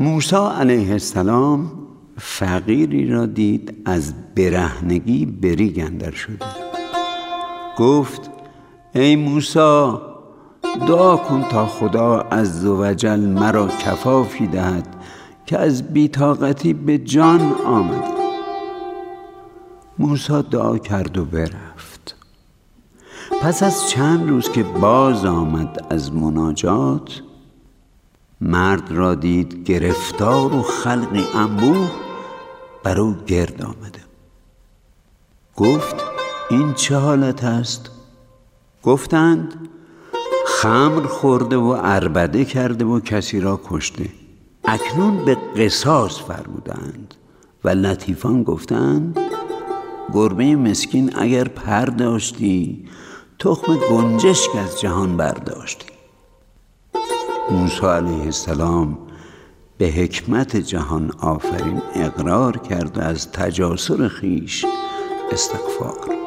موسی علیه السلام فقیری را دید از برهنگی بریگ اندر شده. گفت ای موسی، دعا کن تا خدا عزوجل مرا کفافی دهد که از بی‌طاقتی به جان آمد. موسی دعا کرد و برفت. پس از چند روز که باز آمد از مناجات، مرد را دید گرفتار و خلقی انبوه بر او گرد آمده. گفت این چه حالت است؟ گفتند خمر خورده و عربده کرده و کسی را کشته. اکنون به قصاص فرمودند. و لطیفان گفتند گربه مسکین اگر پر داشتی، تخم گنجشک از جهان برداشتی. موسی علیه السلام به حکمت جهان آفرین اقرار کرد و از تجاسر خویش استغفار.